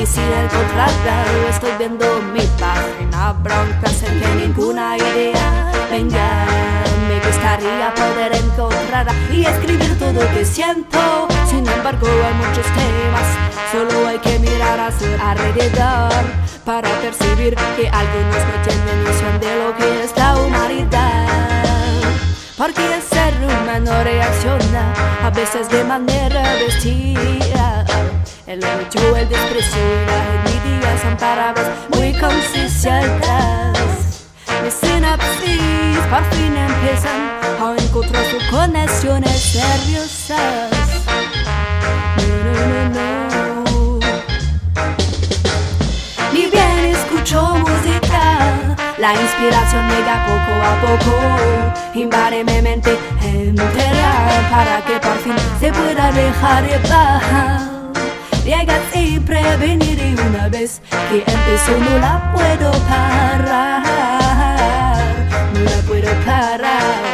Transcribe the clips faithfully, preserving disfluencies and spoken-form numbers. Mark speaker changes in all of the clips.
Speaker 1: sin encontrarla. Estoy viendo mi página blanca sin que ninguna idea venga. Me gustaría poder encontrarla y escribir todo lo que siento. Sin embargo hay muchos temas, solo hay que mirar a su alrededor para percibir que algunos no tienen noción de lo que es la humanidad. Porque el ser humano reacciona a veces de manera bestia. El odio, el desprecio y la envidia son palabras muy consistentes. Mis sinapsis por fin empiezan a encontrar sus conexiones seriosas. No, no, no, no. Ni bien escucho música, la inspiración llega poco a poco, invade mi mente entera para que por fin se pueda dejar llevar. Llega sin prevenir y una vez que empezó no la puedo parar, no la puedo parar.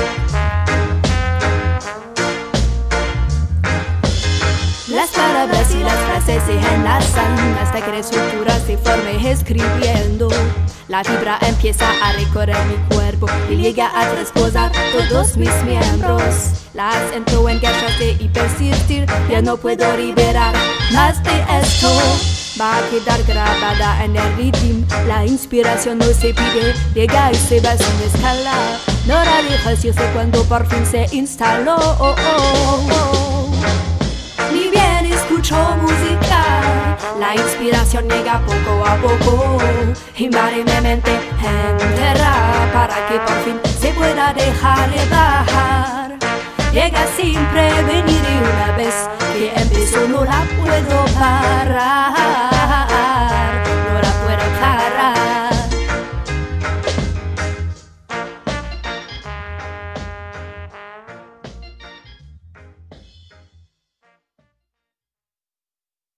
Speaker 1: Las palabras y las frases se enlazan hasta que la estructura se forme escribiendo. La fibra empieza a recorrer mi cuerpo y llega a trasposar todos mis miembros. Las entro en gachas de y persistir, ya no puedo liberar más de esto. Va a quedar grabada en el ritmo, la inspiración no se pide, llega y se va sin escala. No la dejas irse cuando por fin se instaló. Oh, oh, oh. Ni bien escucho música, la inspiración llega poco a poco, invade mi mente entera para que por fin se pueda dejar llevar. Llega sin prevenir y una vez que empezó no la puedo parar.